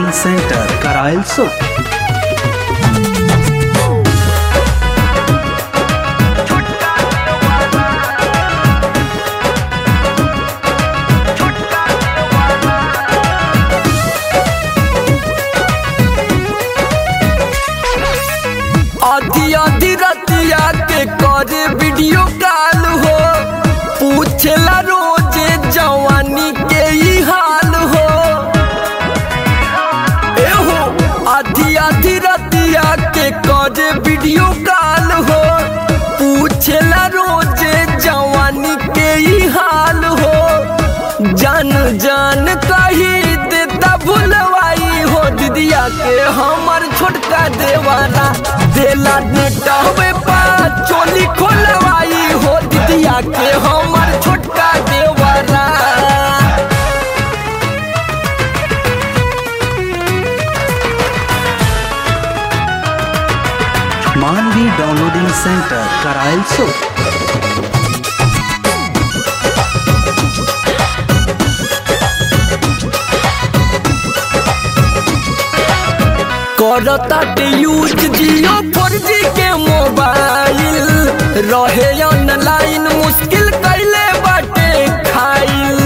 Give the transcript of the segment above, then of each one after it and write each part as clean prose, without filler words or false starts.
Downloading centre करायल सो। आधी आधी रतिया के करे वीडियो कॉल हो, पूछला रोजे जवानी के ही हाल हो। एहो आधी आधी रतिया के करे वीडियो कॉल हो, पूछला रोजे जवानी के ही हाल हो। जान जान कही देता भुलवाई हो, दीदिया के हमर छोटका देवाना देला नेटवे पा चोली खोलवाई हो, दीदिया के हमर छोटका देवाना। मानवी डाउनलोडिंग सेंटर करायल सो। करता यूज जियो 4G के मोबाइल, रहे ऑनलाइन मुश्किल कैले बाटे खाइल।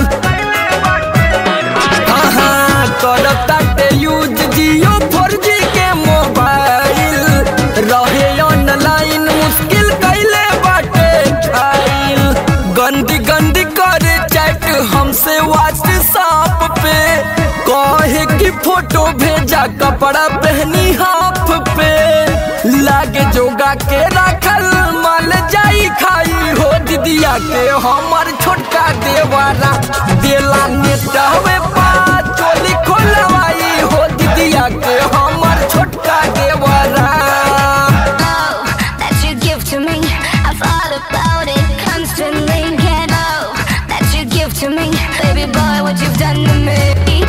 हाँ करता यूज जियो 4G के मोबाइल, रहे ऑनलाइन मुश्किल कैले बाटे खाइल। गंदी गंदी करे चैट हमसे व्हाट्सएप पे, कहे कि फोटो भेजा कपड़ा पहनी हाफ पे। लागे जोगा के रखल माल जाई खाई हो, दीदिया के हमर छोटका देवारा देला नेटवे पा चोली खोलवाई हो, दीदिया के हमर छोटका देवारा। That you give to me, I thought about it constantly. Can't know that you give to me, baby boy, what you've done to me.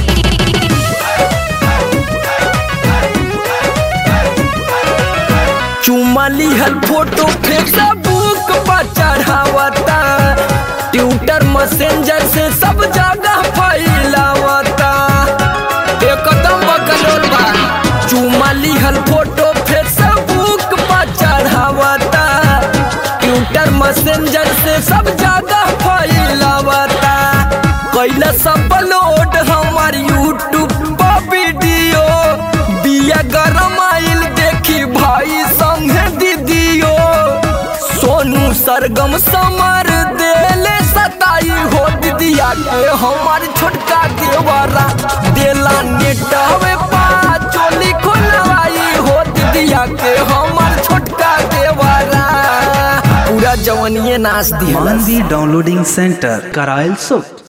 चुमाली हल फोटो फेसबुक पर चढ़ावता, ट्विटर मैसेंजर से सब जगह फैलावता। एकदम बकलोल बा। चुमाली हल फोटो फेसबुक पर चढ़ावता, ट्विटर मैसेंजर से सब जगह फैलावता। कैला सब अपलोड हमार यूट्यूब पर वीडियो, बिया गरम आइल देखी भाई संगे दीदियो। सोनू सरगम समर देले सताई हो, दीदिया के हमार छोटका देवारा देला नेटवे पा चोली खोलवाई हो, दीदिया के हमार छोटका देवारा पूरा जवनिये नाच दिया। मानवी डाउनलोडिंग सेंटर करायल सो।